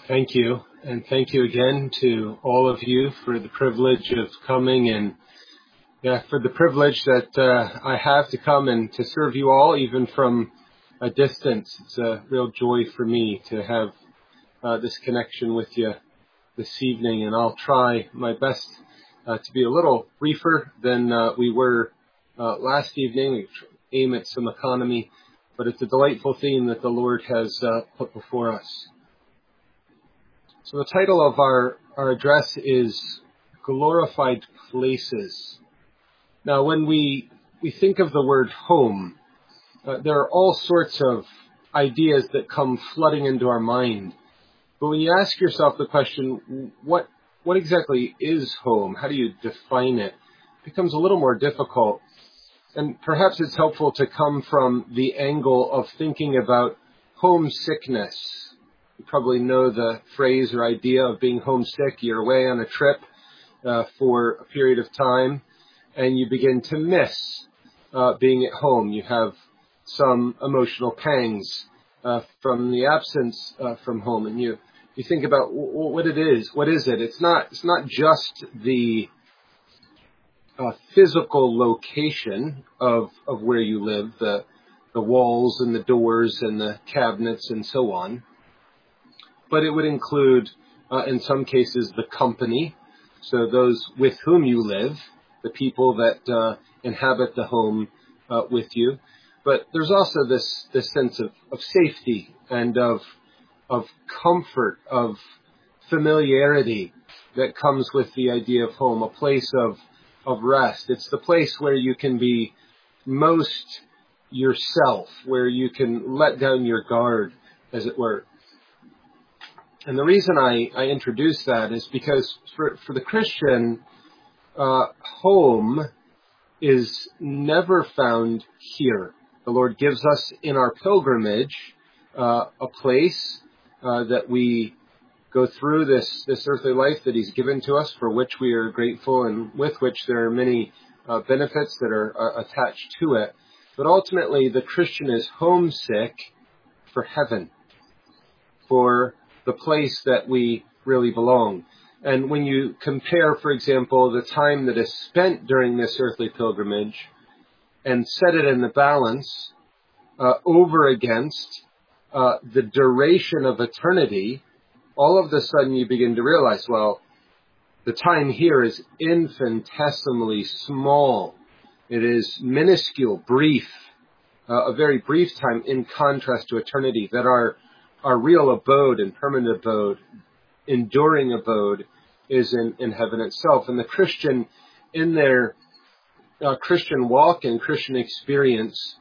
Thank you. And thank you again to all of you for the privilege of coming and for the privilege that I have to come and to serve you all, even from a distance. It's a real joy for me to have this connection with you this evening. And I'll try my best to be a little briefer than we were last evening. We aim at some economy, but it's a delightful theme that the Lord has put before us. So the title of our address is Glorified Places. Now, when we think of the word home, there are all sorts of ideas that come flooding into our mind. But when you ask yourself the question, what exactly is home? How do you define it? It becomes a little more difficult. And perhaps it's helpful to come from the angle of thinking about homesickness. You probably know the phrase or idea of being homesick. You're away on a trip for a period of time, and you begin to miss being at home. You have some emotional pangs from the absence from home, and you think about what it is. What is it? It's not just the physical location of where you live, the walls and the doors and the cabinets and so on. But it would include, in some cases, the company. So those with whom you live, the people that inhabit the home with you. But there's also this sense of safety and of comfort, of familiarity that comes with the idea of home, a place of rest. It's the place where you can be most yourself, where you can let down your guard, as it were. And the reason I introduce that is because for the Christian, home is never found here. The Lord gives us in our pilgrimage a place that we go through this earthly life that He's given to us, for which we are grateful and with which there are many benefits that are attached to it. But ultimately, the Christian is homesick for heaven, for the place that we really belong. And when you compare, for example, the time that is spent during this earthly pilgrimage and set it in the balance over against the duration of eternity, all of a sudden you begin to realize, well, the time here is infinitesimally small. It is minuscule, brief, a very brief time in contrast to eternity, that our real abode and permanent abode, enduring abode, is in heaven itself. And the Christian, in their Christian walk and Christian experience,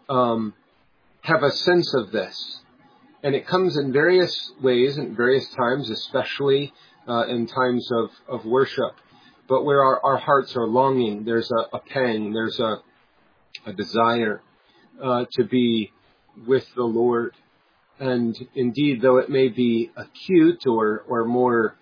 have a sense of this. And it comes in various ways and various times, especially in times of worship. But where our hearts are longing, there's a pang, there's a desire to be with the Lord. And indeed, though it may be acute or more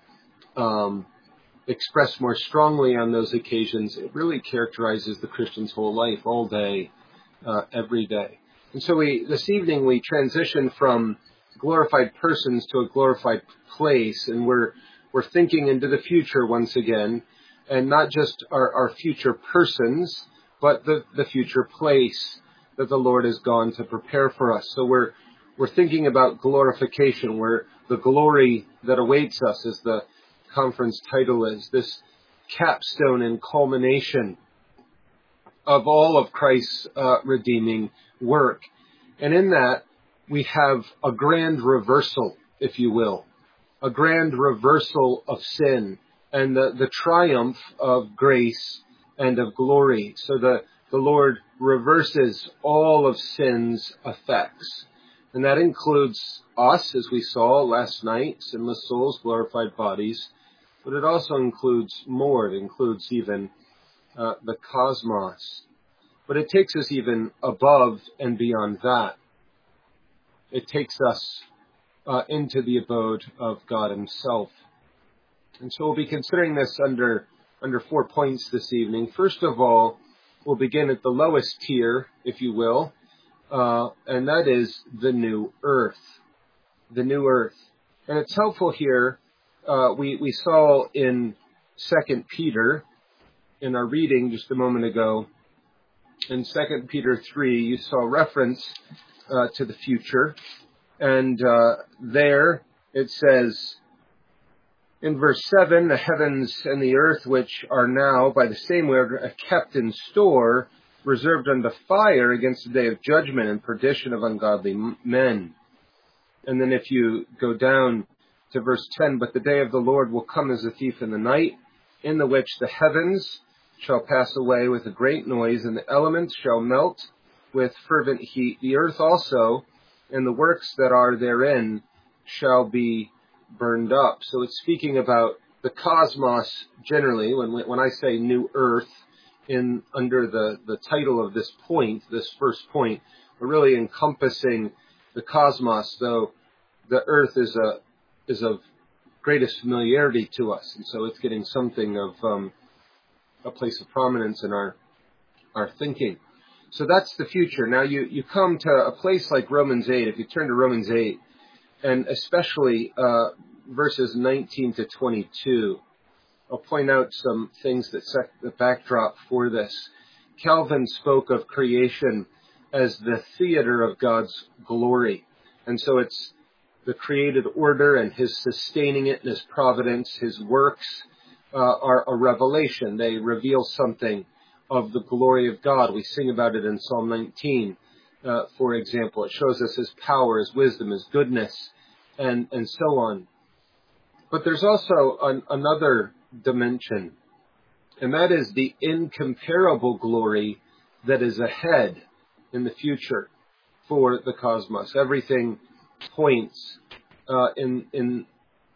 expressed more strongly on those occasions, it really characterizes the Christian's whole life, all day, every day. And so this evening we transition from glorified persons to a glorified place, and we're thinking into the future once again, and not just our future persons, but the future place that the Lord has gone to prepare for us. So we're thinking about glorification, where the glory that awaits us, as the conference title is, this capstone and culmination of all of Christ's redeeming work. And in that, we have a grand reversal, if you will, a grand reversal of sin and the triumph of grace and of glory. So the Lord reverses all of sin's effects. And that includes us, as we saw last night, sinless souls, glorified bodies. But it also includes more. It includes even the cosmos. But it takes us even above and beyond that. It takes us into the abode of God Himself. And so we'll be considering this under 4 points this evening. First of all, we'll begin at the lowest tier, if you will, and that is the new earth. The new earth. And it's helpful here. We saw in 2 Peter, in our reading just a moment ago, in 2 Peter 3, you saw reference to the future. And there it says, in verse 7, the heavens and the earth, which are now by the same word kept in store, reserved unto fire against the day of judgment and perdition of ungodly men. And then if you go down to verse 10, but the day of the Lord will come as a thief in the night, in the which the heavens shall pass away with a great noise, and the elements shall melt with fervent heat. The earth also, and the works that are therein, shall be burned up. So it's speaking about the cosmos generally. When I say new earth, under the title of this point, this first point, we're really encompassing the cosmos, though the earth is of greatest familiarity to us, and so it's getting something of a place of prominence in our thinking. So that's the future. Now you come to a place like Romans 8. If you turn to Romans 8, and especially verses 19 to 22, I'll point out some things that set the backdrop for this. Calvin spoke of creation as the theater of God's glory. And so it's the created order and his sustaining it in his providence. His works are a revelation. They reveal something of the glory of God. We sing about it in Psalm 19, for example. It shows us his power, his wisdom, his goodness, and so on. But there's also another dimension, and that is the incomparable glory that is ahead in the future for the cosmos. Everything points in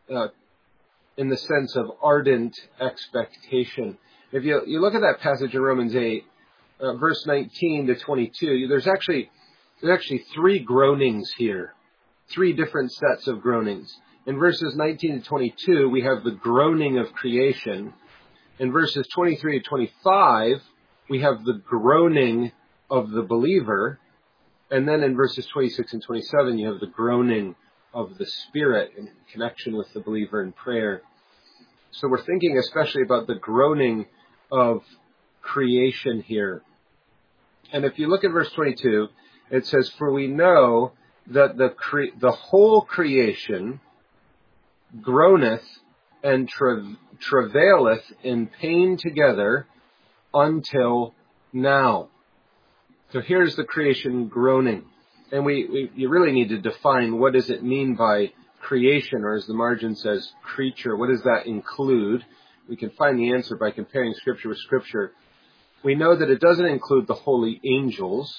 the sense of ardent expectation. If you look at that passage in Romans 8, verse 19 to 22, there's actually three groanings here, three different sets of groanings. In verses 19 to 22, we have the groaning of creation. In verses 23 to 25, we have the groaning of the believer. And then in verses 26 and 27, you have the groaning of the Spirit in connection with the believer in prayer. So we're thinking especially about the groaning of creation here. And if you look at verse 22, it says, for we know that the whole creation groaneth and travaileth in pain together until now. So here's the creation groaning. And you really need to define what does it mean by creation, or as the margin says, creature. What does that include? We can find the answer by comparing Scripture with Scripture. We know that it doesn't include the holy angels,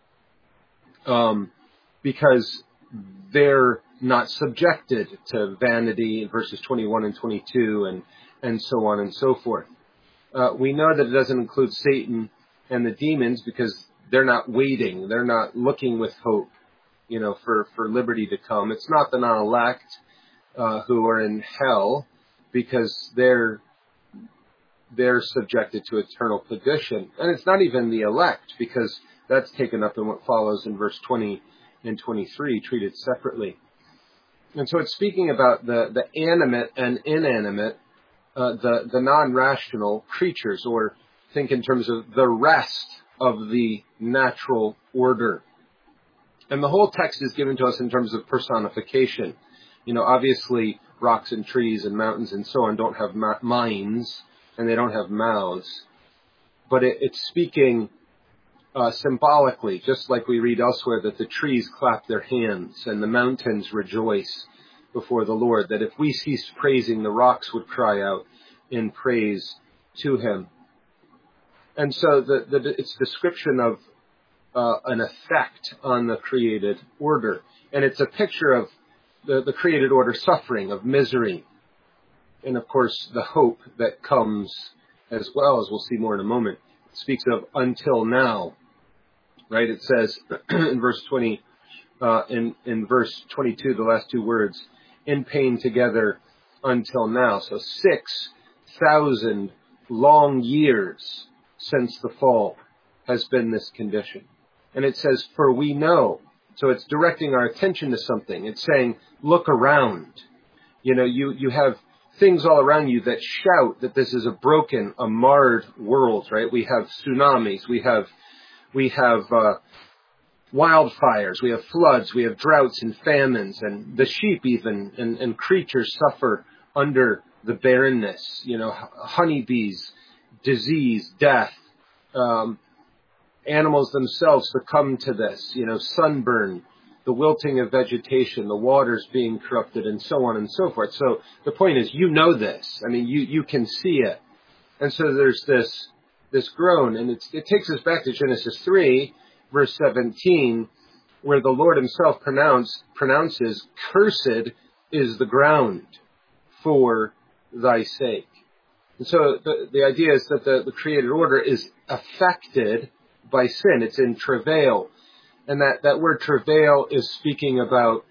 because they're not subjected to vanity in verses 21 and 22 and so on and so forth. We know that it doesn't include Satan and the demons because they're not waiting. They're not looking with hope, for liberty to come. It's not the non-elect who are in hell because they're subjected to eternal perdition. And it's not even the elect because that's taken up in what follows in verse 20 and 23, treated separately. And so it's speaking about the animate and inanimate, the non-rational creatures, or think in terms of the rest of the natural order. And the whole text is given to us in terms of personification. Obviously rocks and trees and mountains and so on don't have minds, and they don't have mouths. But it's speaking symbolically, just like we read elsewhere that the trees clap their hands and the mountains rejoice before the Lord, that if we ceased praising, the rocks would cry out in praise to him. And so it's description of an effect on the created order. And it's a picture of the created order suffering, of misery, and of course the hope that comes as well, as we'll see more in a moment. It speaks of until now. Right, it says in verse 20, in verse 22, the last two words, in pain together until now. So 6,000 long years since the fall has been this condition. And it says, for we know. So it's directing our attention to something. It's saying, look around. You have things all around you that shout that this is a broken, a marred world, right? We have tsunamis, we have wildfires, we have floods, we have droughts and famines, and the sheep even and creatures suffer under the barrenness. Honeybees, disease, death. Animals themselves succumb to this. Sunburn, the wilting of vegetation, the waters being corrupted, and so on and so forth. So the point is, this. I mean, you can see it. And so there's this groan, and it takes us back to Genesis 3, verse 17, where the Lord himself pronounces, "Cursed is the ground for thy sake." And so the idea is that the created order is affected by sin. It's in travail. And that word travail is speaking about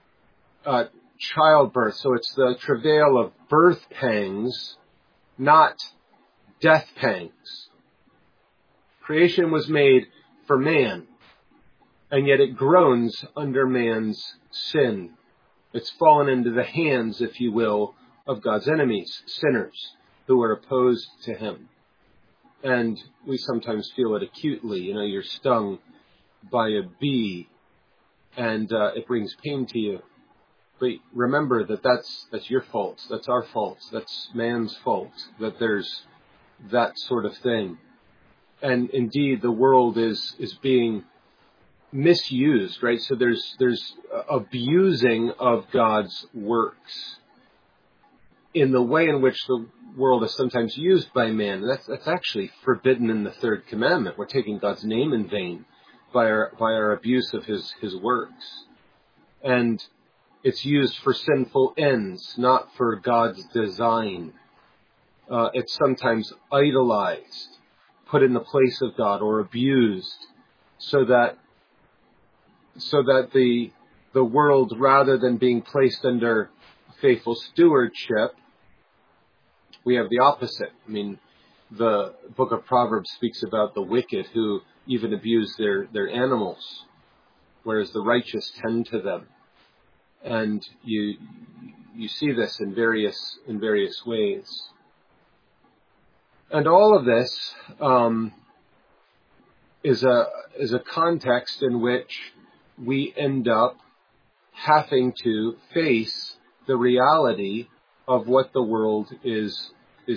childbirth. So it's the travail of birth pangs, not death pangs. Creation was made for man, and yet it groans under man's sin. It's fallen into the hands, if you will, of God's enemies, sinners, who are opposed to him. And we sometimes feel it acutely. You're stung by a bee, and it brings pain to you. But remember that's your fault. That's our fault. That's man's fault, that there's that sort of thing. And indeed, the world is being misused, right? So there's abusing of God's works in the way in which the world is sometimes used by man. That's actually forbidden in the third commandment. We're taking God's name in vain by our abuse of his works. And it's used for sinful ends, not for God's design. It's sometimes idolized, put in the place of God, or abused, so that the world, rather than being placed under faithful stewardship, we have the opposite. I mean, the book of Proverbs speaks about the wicked who even abuse their animals, whereas the righteous tend to them. And you see this in various ways. And all of this is a context in which we end up having to face the reality of what the world is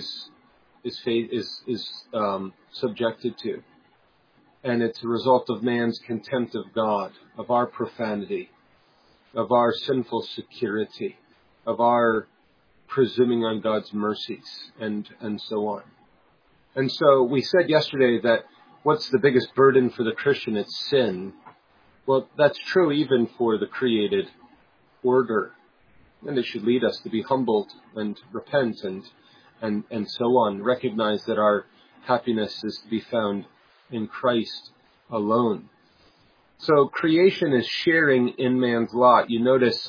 subjected to. And it's a result of man's contempt of God, of our profanity, of our sinful security, of our presuming on God's mercies, and so on. And so we said yesterday that what's the biggest burden for the Christian? It's sin. Well, that's true even for the created order. And it should lead us to be humbled and repent and so on. Recognize that our happiness is to be found in Christ alone. So creation is sharing in man's lot. You notice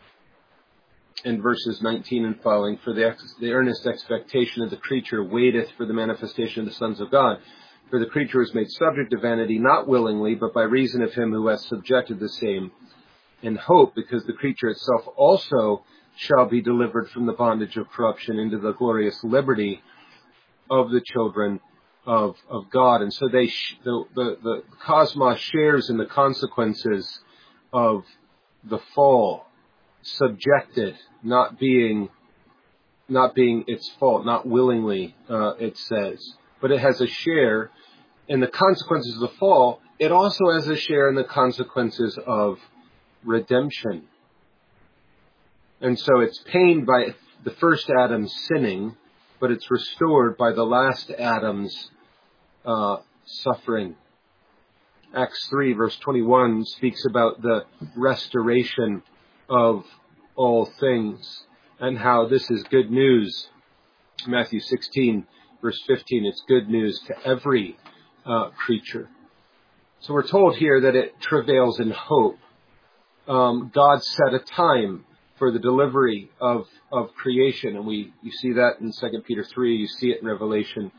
in verses 19 and following, for the earnest expectation of the creature waiteth for the manifestation of the sons of God. For the creature is made subject to vanity, not willingly, but by reason of him who has subjected the same, in hope, because the creature itself also shall be delivered from the bondage of corruption into the glorious liberty of the children of God. And so the cosmos shares in the consequences of the fall, subjected, not being its fault, not willingly, it says. But it has a share in the consequences of the fall. It also has a share in the consequences of redemption. And so it's pained by the first Adam's sinning, but it's restored by the last Adam's suffering. Acts 3 verse 21 speaks about the restoration of all things and how this is good news. Matthew 16 verse 15, it's good news to every creature. So we're told here that it travails in hope. God set a time for the delivery of creation, and you see that in 2 Peter 3, you see it in Revelation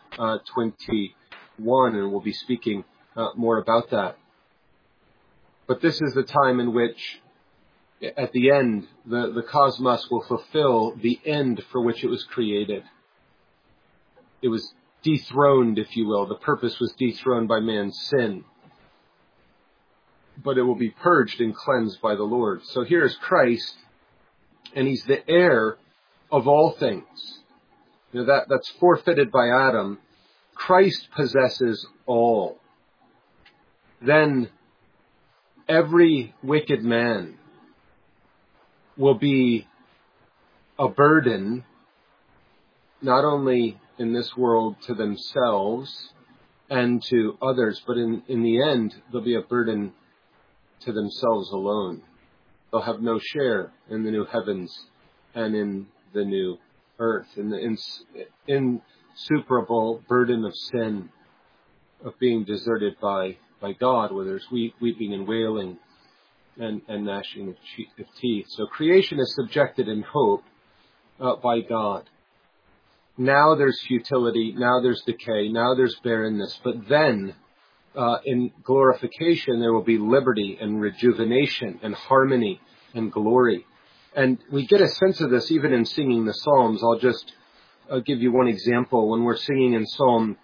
21, and we'll be speaking more about that. But this is the time in which at the end, the cosmos will fulfill the end for which it was created. It was dethroned, if you will. The purpose was dethroned by man's sin. But it will be purged and cleansed by the Lord. So here is Christ, and he's the heir of all things. That's forfeited by Adam. Christ possesses all. Then every wicked man will be a burden, not only in this world to themselves and to others, but in the end, they'll be a burden to themselves alone. They'll have no share in the new heavens and in the new earth, in the insuperable burden of sin, of being deserted by God, where there's weeping and wailing and gnashing of teeth. So creation is subjected in hope by God. Now there's futility, now there's decay, now there's barrenness, but then in glorification there will be liberty and rejuvenation and harmony and glory. And we get a sense of this even in singing the Psalms. I'll give you one example. When we're singing in Psalm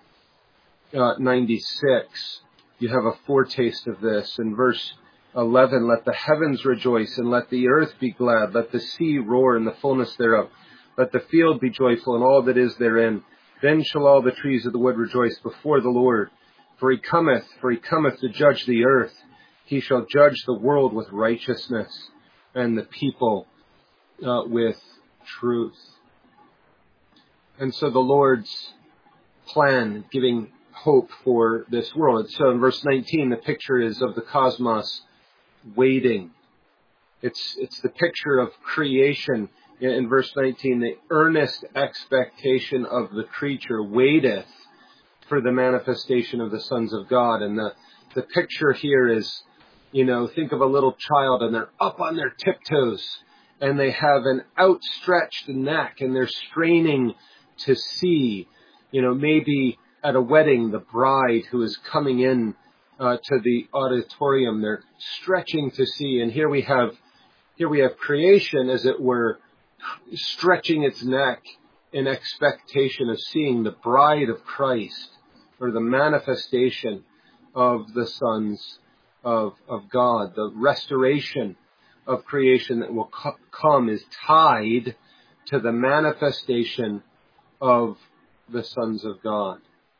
96, you have a foretaste of this. In verse 11, let the heavens rejoice and let the earth be glad. Let the sea roar in the fullness thereof. Let the field be joyful and all that is therein. Then shall all the trees of the wood rejoice before the Lord. For he cometh to judge the earth. He shall judge the world with righteousness and the people with truth. And so the Lord's plan, giving hope for this world. So in verse 19, the picture is of the cosmos waiting. It's the picture of creation. In verse 19, the earnest expectation of the creature waiteth for the manifestation of the sons of God. And the picture here is, think of a little child and they're up on their tiptoes and they have an outstretched neck and they're straining to see, maybe at a wedding, the bride who is coming in to the auditorium, they're stretching to see. And here we have creation, as it were, stretching its neck in expectation of seeing the bride of Christ, or the manifestation of the sons of God. The restoration of creation that will come is tied to the manifestation of the sons of God.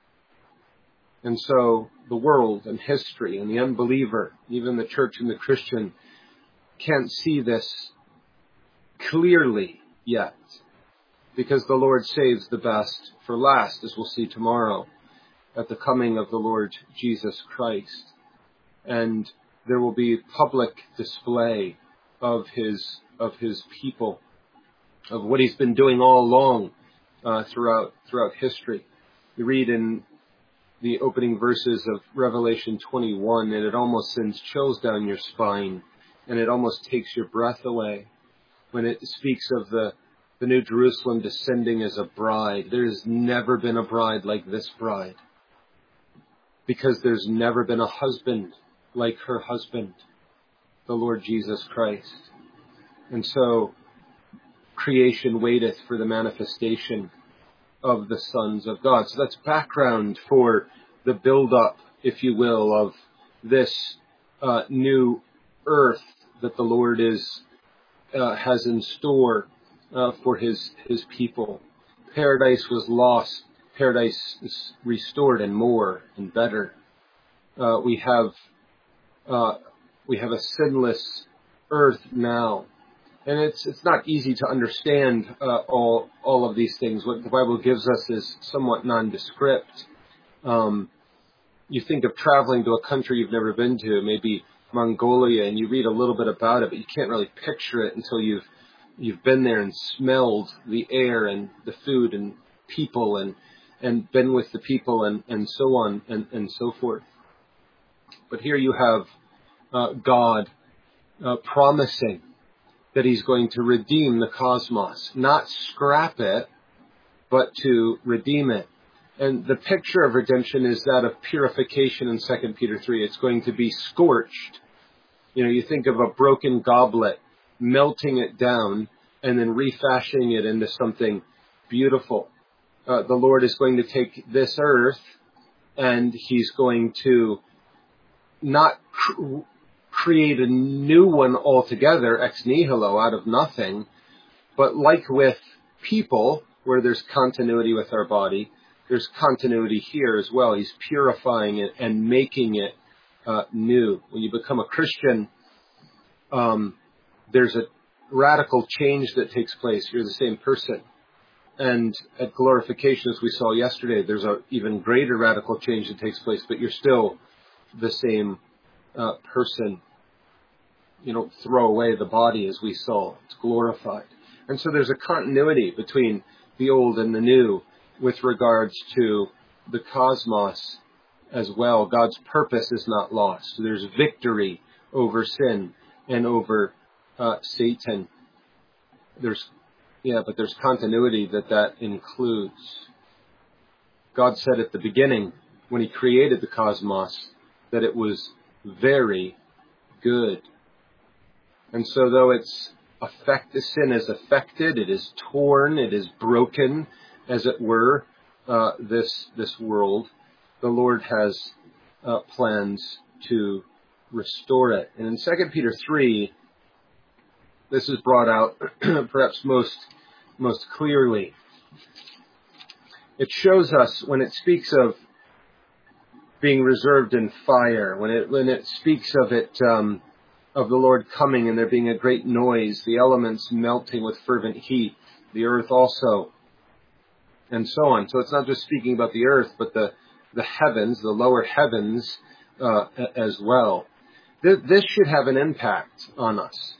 And so the world and history and the unbeliever, even the church and the Christian, can't see this clearly yet, because the Lord saves the best for last, as we'll see tomorrow at the coming of the Lord Jesus Christ. And there will be public display of his people, of what he's been doing all along throughout history. You read in the opening verses of Revelation 21, and it almost sends chills down your spine, and it almost takes your breath away when it speaks of the New Jerusalem descending as a bride. There has never been a bride like this bride, because there's never been a husband like her husband, the Lord Jesus Christ. And so creation waiteth for the manifestation of the sons of God. So that's background for the build-up, if you will, of this new earth that the Lord has in store for his people. Paradise was lost. Paradise is restored, and more and better. We have a sinless earth now. And it's not easy to understand all of these things. What the Bible gives us is somewhat nondescript. You think of traveling to a country you've never been to, maybe Mongolia, and you read a little bit about it, but you can't really picture it until you've been there and smelled the air and the food and people and been with the people and so on and so forth. But here you have God promising that he's going to redeem the cosmos, not scrap it, but to redeem it. And the picture of redemption is that of purification in 2 Peter 3. It's going to be scorched. You think of a broken goblet melting it down and then refashioning it into something beautiful. The Lord is going to take this earth and he's going to not create a new one altogether, ex nihilo, out of nothing, but like with people, where there's continuity with our body, there's continuity here as well. He's purifying it and making it new. When you become a Christian, there's a radical change that takes place. You're the same person. And at glorification, as we saw yesterday, there's an even greater radical change that takes place, but you're still the same person. You don't throw away the body, as we saw. It's glorified. And so there's a continuity between the old and the new with regards to the cosmos as well. God's purpose is not lost. So there's victory over sin and over Satan. But there's continuity that includes. God said at the beginning, when he created the cosmos, that it was very good. And so though the sin is affected, it is torn, it is broken, as it were, this world, the Lord has plans to restore it. And in 2 Peter 3, this is brought out perhaps most clearly. It shows us when it speaks of being reserved in fire, when it speaks of it, of the Lord coming and there being a great noise, the elements melting with fervent heat, the earth also, and so on. So it's not just speaking about the earth, but the heavens, the lower heavens as well. This should have an impact on us.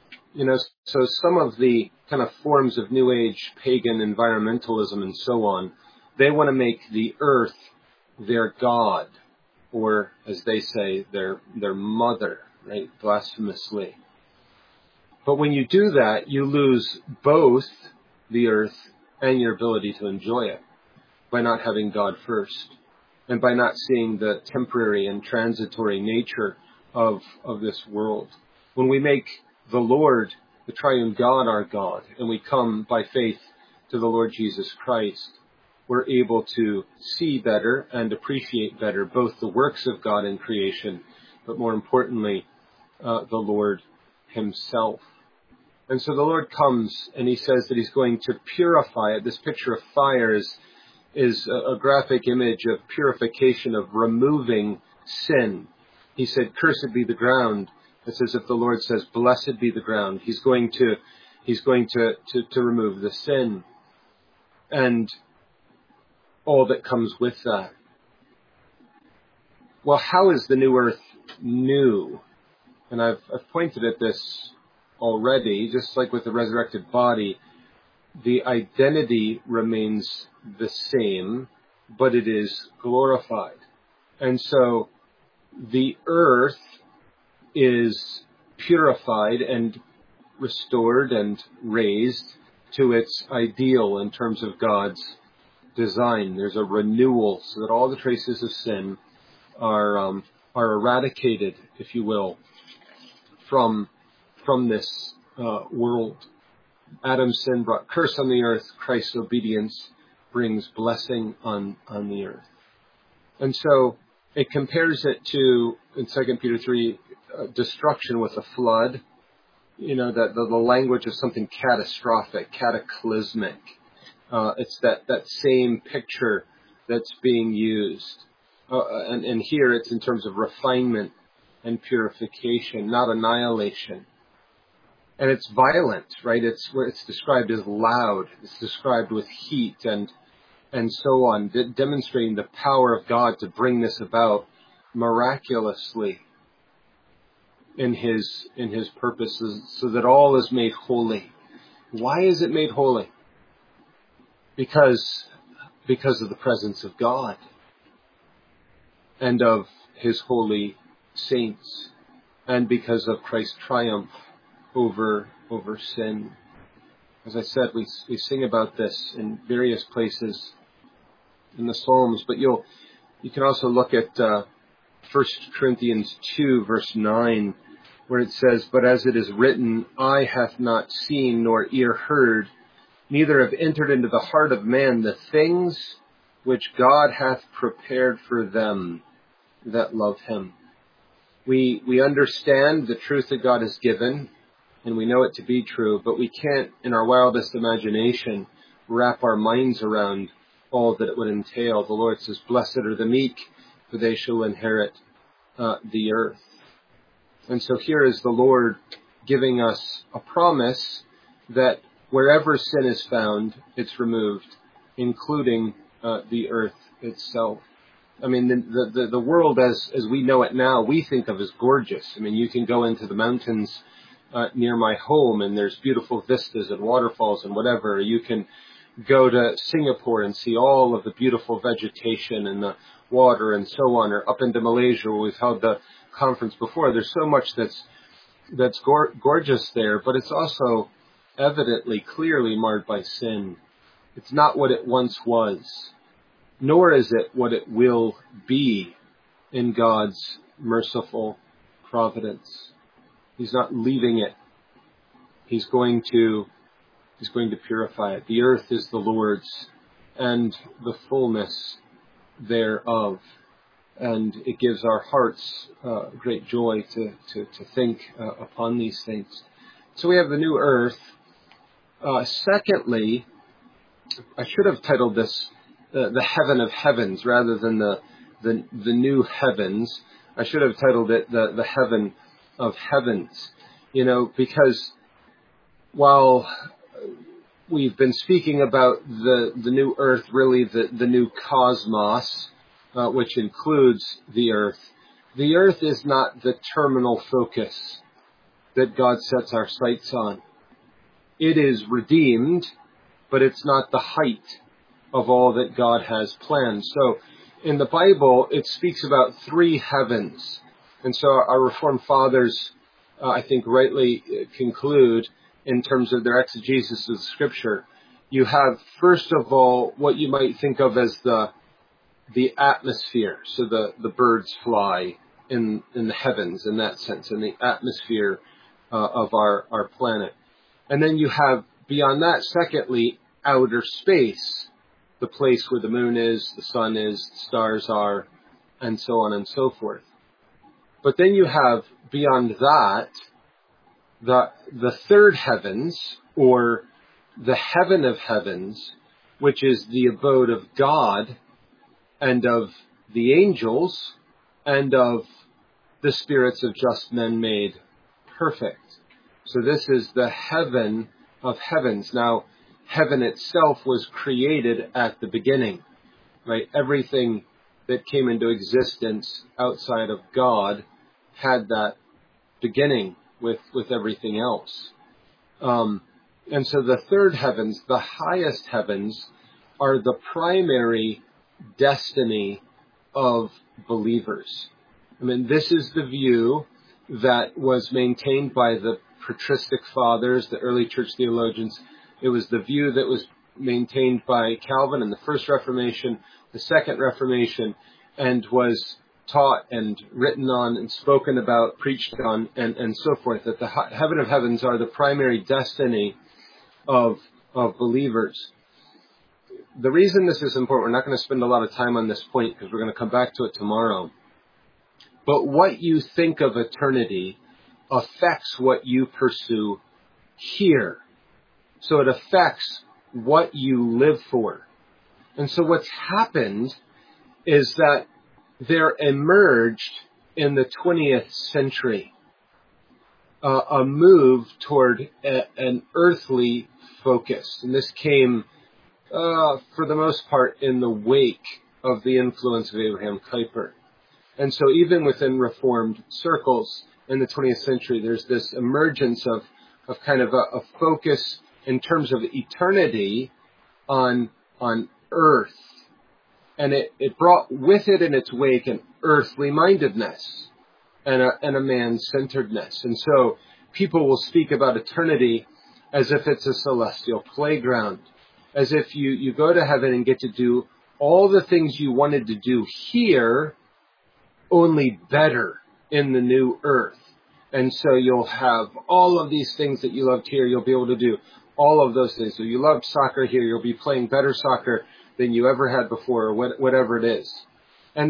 So some of the kind of forms of New Age pagan environmentalism and so on, they want to make the earth their god, or as they say, their mother, right? Blasphemously. But when you do that, you lose both the earth and your ability to enjoy it by not having God first and by not seeing the temporary and transitory nature of this world. When we make the Lord, the triune God, our God, and we come by faith to the Lord Jesus Christ, we're able to see better and appreciate better both the works of God in creation, but more importantly, the Lord himself. And so the Lord comes and he says that he's going to purify it. This picture of fire is a graphic image of purification, of removing sin. He said, "Cursed be the ground." It's as if the Lord says, "Blessed be the ground." He's going to remove the sin and all that comes with that. Well, how is the new earth new? And I've pointed at this already. Just like with the resurrected body, the identity remains the same, but it is glorified. And so the earth is purified and restored and raised to its ideal in terms of God's design. There's a renewal so that all the traces of sin are eradicated, if you will, from this world. Adam's sin brought curse on the earth. Christ's obedience brings blessing on the earth. And so it compares it to, in 2 Peter 3, destruction with a flood. That the language of something catastrophic, cataclysmic. It's that same picture that's being used. And here it's in terms of refinement and purification, not annihilation. And it's violent, right? It's described as loud. It's described with heat and so on, demonstrating the power of God to bring this about miraculously in his purposes, so that all is made holy. Why is it made holy? Because of the presence of God and of his holy saints, and because of Christ's triumph over sin. As I said, we sing about this in various places in the Psalms, but you can also look at 1 Corinthians 2, verse 9, where it says, "But as it is written, eye hath not seen, nor ear heard, neither have entered into the heart of man the things which God hath prepared for them that love him." We understand the truth that God has given, and we know it to be true, but we can't, in our wildest imagination, wrap our minds around all that it would entail. The Lord says, "Blessed are the meek, for they shall inherit the earth." And so here is the Lord giving us a promise that wherever sin is found, it's removed, including the earth itself. I mean, the world as we know it now, we think of as gorgeous. I mean, you can go into the mountains near my home, and there's beautiful vistas and waterfalls and whatever. You can go to Singapore and see all of the beautiful vegetation and the water and so on, or up into Malaysia where we've held the conference before. There's so much that's gorgeous there, but it's also evidently, clearly marred by sin. It's not what it once was, nor is it what it will be in God's merciful providence. He's not leaving it. He's going to purify it. The earth is the Lord's, and the fullness thereof. And it gives our hearts great joy to think upon these things. So we have the new earth. Secondly, I should have titled this the heaven of heavens rather than the new heavens. I should have titled it the heaven of heavens. Because while we've been speaking about the new earth, really the new cosmos, which includes the earth is not the terminal focus that God sets our sights on. It is redeemed, but it's not the height of all that God has planned. So in the Bible, it speaks about three heavens. And so our Reformed fathers, I think, rightly conclude in terms of their exegesis of the Scripture. You have, first of all, what you might think of as the atmosphere. So the birds fly in the heavens in that sense, in the atmosphere of our planet. And then you have, beyond that, secondly, outer space, the place where the moon is, the sun is, the stars are, and so on and so forth. But then you have, beyond that, the third heavens, or the heaven of heavens, which is the abode of God and of the angels and of the spirits of just men made perfect. So this is the heaven of heavens. Now, heaven itself was created at the beginning, right? Everything that came into existence outside of God had that beginning with everything else. And so the third heavens, the highest heavens, are the primary destiny of believers. I mean, this is the view that was maintained by the patristic fathers, the early church theologians. It was the view that was maintained by Calvin in the First Reformation, the Second Reformation, and was taught and written on and spoken about, preached on, and so forth, that the heaven of heavens are the primary destiny of believers. The reason this is important, we're not going to spend a lot of time on this point because we're going to come back to it tomorrow. But what you think of eternity affects what you pursue here. So it affects what you live for. And so what's happened is that there emerged in the 20th century a move toward an earthly focus. And this came, for the most part, in the wake of the influence of Abraham Kuyper. And so even within Reformed circles in the 20th century, there's this emergence of kind of a focus in terms of eternity on earth. And it brought with it in its wake an earthly mindedness and a man-centeredness. And so people will speak about eternity as if it's a celestial playground, as if you go to heaven and get to do all the things you wanted to do here, only better in the new earth. And so you'll have all of these things that you loved here. You'll be able to do all of those things. So you loved soccer here. You'll be playing better soccer than you ever had before, or whatever it is. And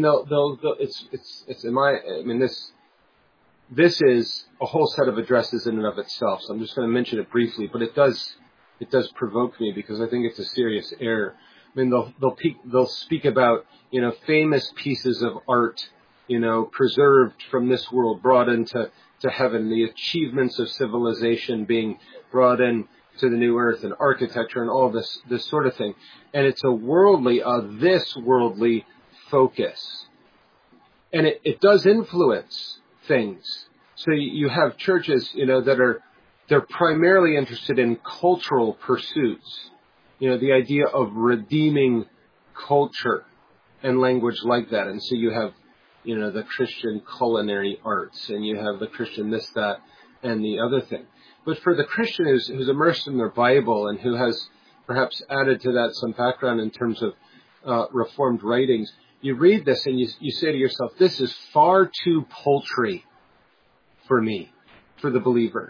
this is a whole set of addresses in and of itself. So I'm just going to mention it briefly, but it does provoke me because I think it's a serious error. I mean, they'll speak about, famous pieces of art, preserved from this world, brought into heaven, the achievements of civilization being brought in to the new earth, and architecture and all this sort of thing. And it's this worldly focus. And it does influence things. So you have churches, they're primarily interested in cultural pursuits. The idea of redeeming culture and language like that. And so you have, the Christian culinary arts, and you have the Christian this, that, and the other thing. But for the Christian who's immersed in their Bible and who has perhaps added to that some background in terms of Reformed writings, you read this and you say to yourself, this is far too paltry for me, for the believer.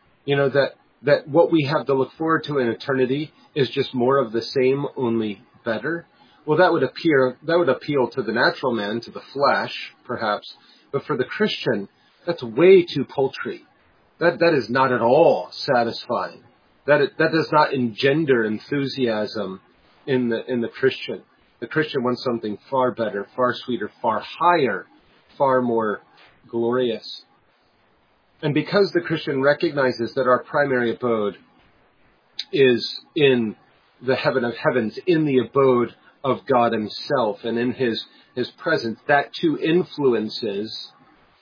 That what we have to look forward to in eternity is just more of the same, only better. Well, that would appeal to the natural man, to the flesh, perhaps. But for the Christian, that's way too paltry. That is not at all satisfying. That does not engender enthusiasm in the Christian. The Christian wants something far better, far sweeter, far higher, far more glorious. And because the Christian recognizes that our primary abode is in the heaven of heavens, in the abode of God himself and in his presence, that too influences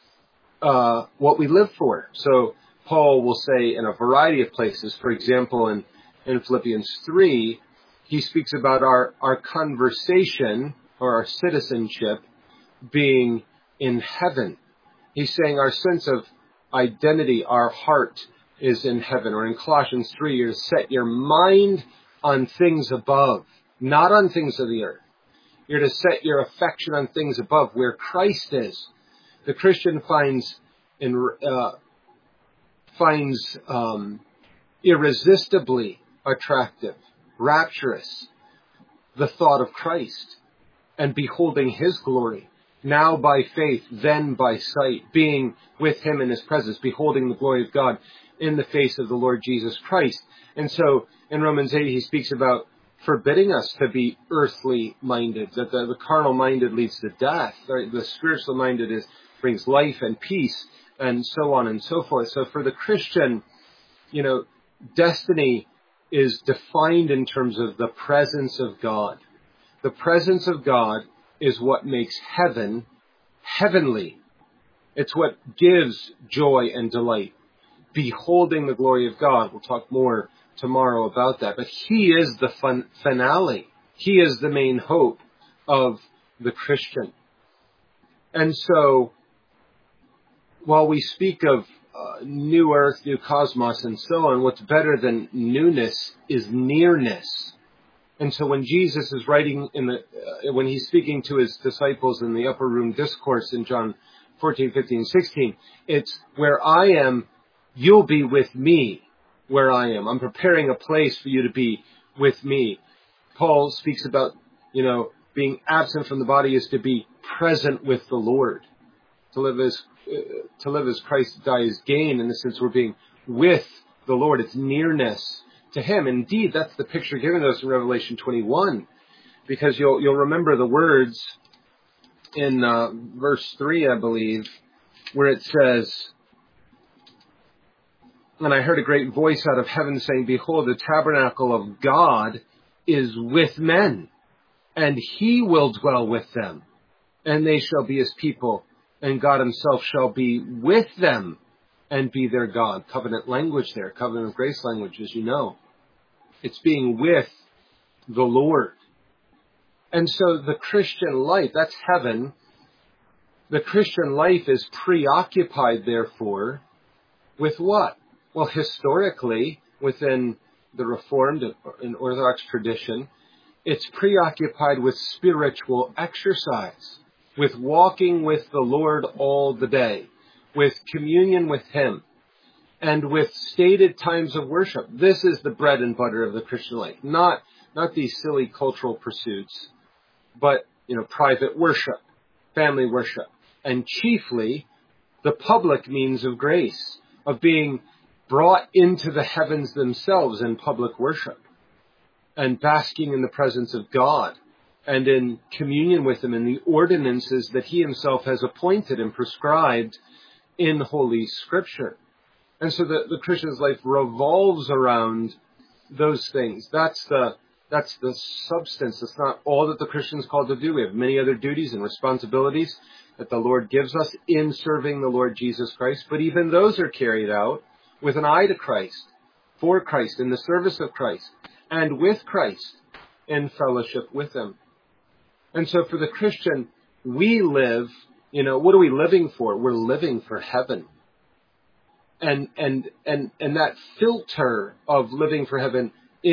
what we live for. So Paul will say in a variety of places, for example, in Philippians 3, he speaks about our conversation or our citizenship being in heaven. He's saying our sense of identity, our heart is in heaven. Or in Colossians 3, you're to set your mind on things above, not on things of the earth. You're to set your affection on things above, where Christ is. The Christian finds irresistibly attractive, rapturous, the thought of Christ and beholding his glory, now by faith, then by sight, being with him in his presence, beholding the glory of God in the face of the Lord Jesus Christ. And so in Romans 8, he speaks about forbidding us to be earthly minded, that the carnal minded leads to death, right? The spiritual minded brings life and peace, and so on and so forth. So for the Christian, destiny is defined in terms of the presence of God. The presence of God is what makes heaven heavenly. It's what gives joy and delight. Beholding the glory of God. We'll talk more tomorrow about that. But he is the finale. He is the main hope of the Christian. And so, while we speak of new earth, new cosmos, and so on, what's better than newness is nearness. And so when Jesus is writing when he's speaking to his disciples in the upper room discourse in John 14, 15, 16, it's where I am, you'll be with me where I am. I'm preparing a place for you to be with me. Paul speaks about, being absent from the body is to be present with the Lord. To live as Christ, to die as gain. In the sense we're being with the Lord. It's nearness to him. Indeed, that's the picture given to us in Revelation 21. Because you'll remember the words in verse 3, I believe, where it says, and I heard a great voice out of heaven saying, behold, the tabernacle of God is with men, and he will dwell with them, and they shall be his people, and God himself shall be with them and be their God. Covenant language there, covenant of grace language, as you know. It's being with the Lord. And so the Christian life, that's heaven. The Christian life is preoccupied, therefore, with what? Well, historically, within the Reformed and Orthodox tradition, it's preoccupied with spiritual exercise, with walking with the Lord all the day, with communion with him, and with stated times of worship. This is the bread and butter of the Christian life. Not these silly cultural pursuits, but, private worship, family worship, and chiefly the public means of grace, of being brought into the heavens themselves in public worship and basking in the presence of God and in communion with him in the ordinances that he himself has appointed and prescribed in Holy Scripture. And so the Christian's life revolves around those things. That's the substance. It's not all that the Christian's called to do. We have many other duties and responsibilities that the Lord gives us in serving the Lord Jesus Christ. But even those are carried out with an eye to Christ, for Christ, in the service of Christ, and with Christ in fellowship with him. And so for the Christian, we live, what are we living for? We're living for heaven. And that filter of living for heaven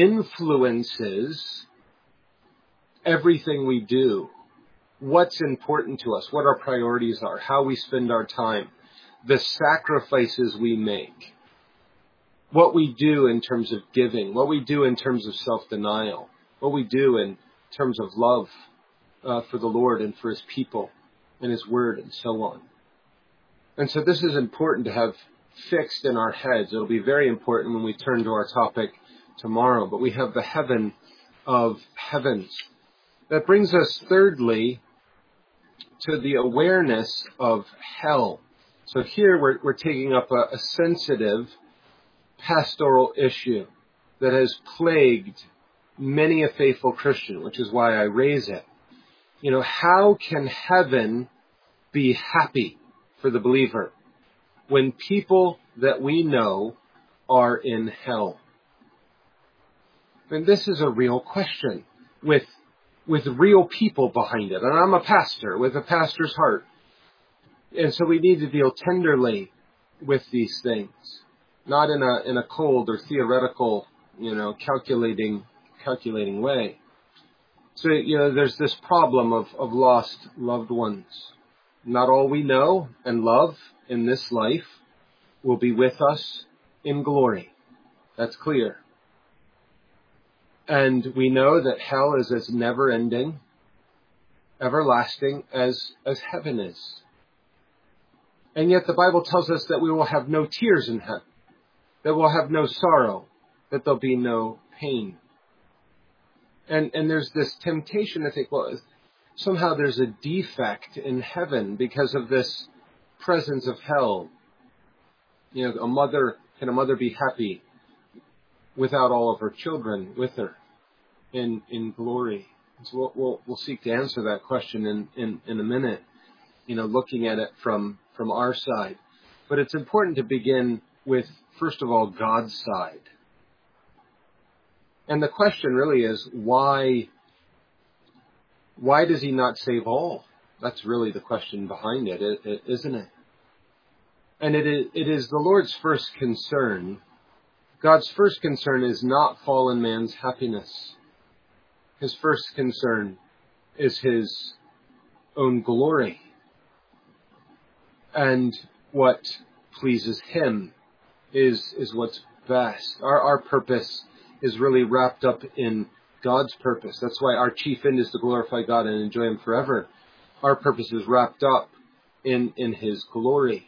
influences everything we do. What's important to us, what our priorities are, how we spend our time, the sacrifices we make, what we do in terms of giving, what we do in terms of self-denial, what we do in terms of love for the Lord and for his people and his word and so on. And so this is important to have fixed in our heads. It'll be very important when we turn to our topic tomorrow. But we have the heaven of heavens. That brings us thirdly to the awareness of hell. So here we're taking up a sensitive pastoral issue that has plagued many a faithful Christian, which is why I raise it. How can heaven be happy for the believer when people that we know are in hell? And this is a real question with real people behind it. And I'm a pastor with a pastor's heart. And so we need to deal tenderly with these things, not in a cold or theoretical, calculating way. So, there's this problem of lost loved ones. Not all we know and love in this life will be with us in glory. That's clear. And we know that hell is as never-ending, everlasting as heaven is. And yet the Bible tells us that we will have no tears in heaven, that we'll have no sorrow, that there'll be no pain. And there's this temptation to think, well, somehow there's a defect in heaven because of this presence of hell. Can a mother be happy without all of her children with her in glory? So we'll seek to answer that question in a minute, looking at it from our side. But it's important to begin with, first of all, God's side. And the question really is, why does he not save all? That's really the question behind it, isn't it? And it is the Lord's first concern. God's first concern is not fallen man's happiness. His first concern is his own glory. And what pleases him is what's best. Our purpose is really wrapped up in God's purpose. That's why our chief end is to glorify God and enjoy him forever. Our purpose is wrapped up in his glory.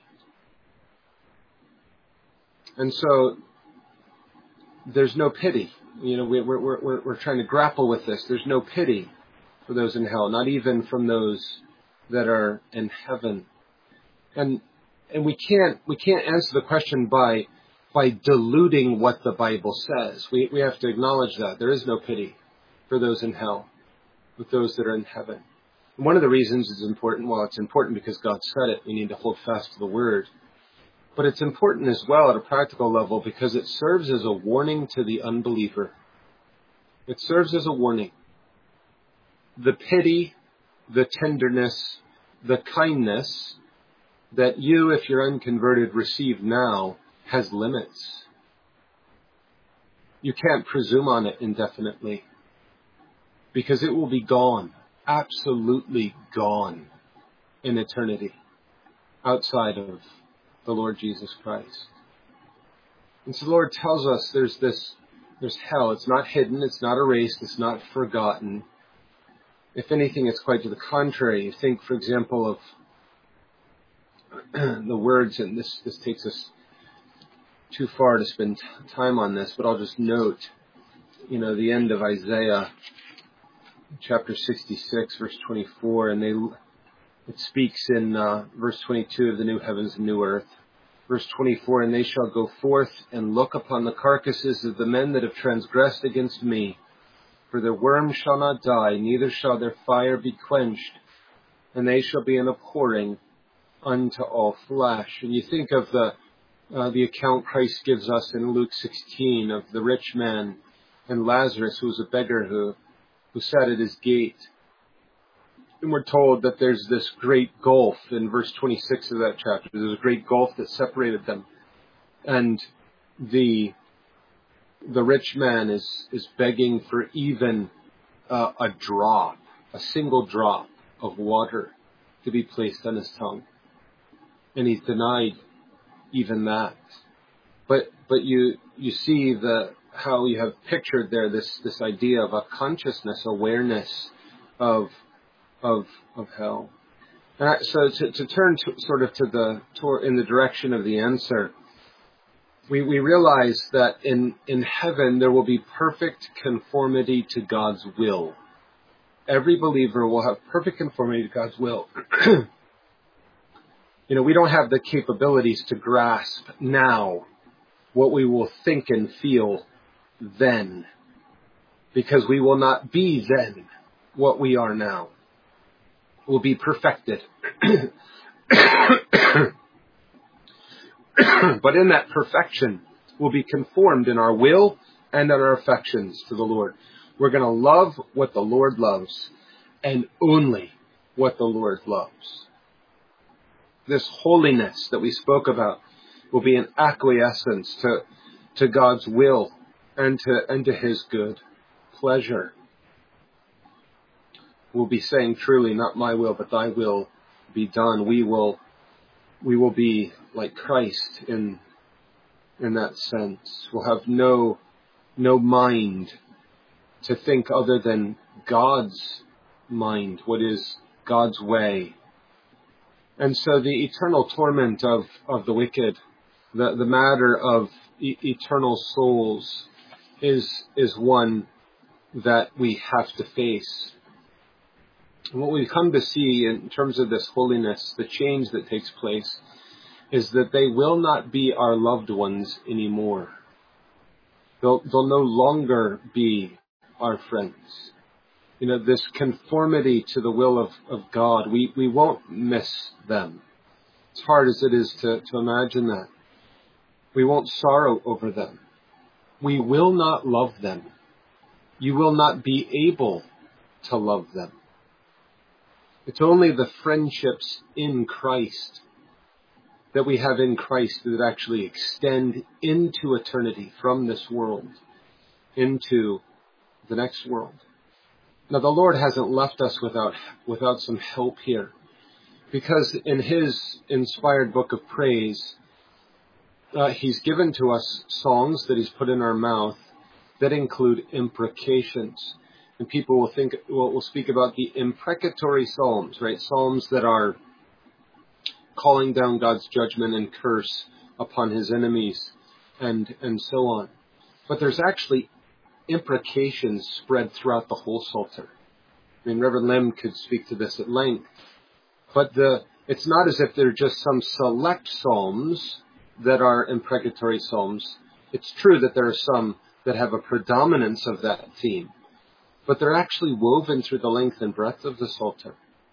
And so there's no pity. We're trying to grapple with this. There's no pity for those in hell, not even from those that are in heaven. And we can't answer the question by diluting what the Bible says. We have to acknowledge that there is no pity for those in hell with those that are in heaven. And one of the reasons it's important, it's important because God said it. We need to hold fast to the word. But it's important as well at a practical level because it serves as a warning to the unbeliever. It serves as a warning. The pity, the tenderness, the kindness that you, if you're unconverted, receive now has limits. You can't presume on it indefinitely because it will be gone, absolutely gone in eternity outside of the Lord Jesus Christ. And so the Lord tells us there's hell. It's not hidden, it's not erased, it's not forgotten. If anything, it's quite to the contrary. You think, for example, of the words, and this takes us too far to spend time on this, but I'll just note, the end of Isaiah chapter 66, verse 24, and it speaks in verse 22 of the new heavens and new earth. Verse 24, and they shall go forth and look upon the carcasses of the men that have transgressed against me. For their worm shall not die, neither shall their fire be quenched, and they shall be an abhorring unto all flesh. And you think of the account Christ gives us in Luke 16 of the rich man and Lazarus, who was a beggar who sat at his gate. And we're told that there's this great gulf in verse 26 of that chapter. There's a great gulf that separated them. And the rich man is begging for even a drop, a single drop of water to be placed on his tongue. And he's denied even that. But you see how you have pictured there this idea of a consciousness, awareness of hell. And so to turn in the direction of the answer, we realize that in heaven there will be perfect conformity to God's will. Every believer will have perfect conformity to God's will. We don't have the capabilities to grasp now what we will think and feel then, because we will not be then what we are now. Will be perfected. But in that perfection, we'll be conformed in our will and in our affections to the Lord. We're going to love what the Lord loves, and only what the Lord loves. This holiness that we spoke about will be an acquiescence to God's will and to His good pleasure. We'll be saying truly, not my will, but thy will be done. We will be like Christ in that sense. We'll have no mind to think other than God's mind, what is God's way. And so the eternal torment of the wicked, the matter of eternal souls is one that we have to face. And what we come to see in terms of this holiness, the change that takes place, is that they will not be our loved ones anymore. They'll no longer be our friends. This conformity to the will of God, we won't miss them. As hard as it is to imagine that. We won't sorrow over them. We will not love them. You will not be able to love them. It's only the friendships in Christ that we have in Christ that actually extend into eternity from this world into the next world. Now, the Lord hasn't left us without some help here, because in His inspired book of praise, He's given to us songs that He's put in our mouth that include imprecations. And people will speak about the imprecatory psalms, right? Psalms that are calling down God's judgment and curse upon His enemies and so on. But there's actually imprecations spread throughout the whole Psalter. I mean, Reverend Lim could speak to this at length. But it's not as if they're just some select psalms that are imprecatory psalms. It's true that there are some that have a predominance of that theme. But they're actually woven through the length and breadth of the Psalter.